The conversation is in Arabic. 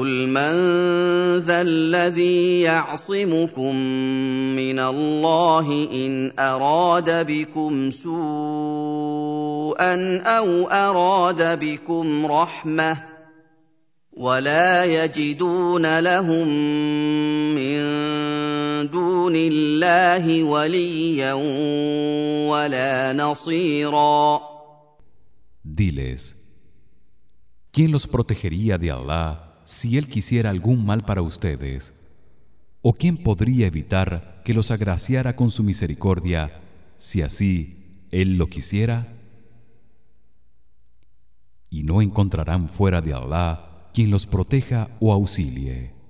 قل من ذا الذي يعصمكم من الله إن أراد بكم سوءا أو أراد بكم رحمة ولا يجدون لهم من دون الله وليا ولا نصيرا. Diles: ¿quién los protegería de Allah si él quisiera algún mal para ustedes? ¿O quién podría evitar que los agraciara con su misericordia si así él lo quisiera? Y no encontrarán fuera de Allah quien los proteja o auxilie.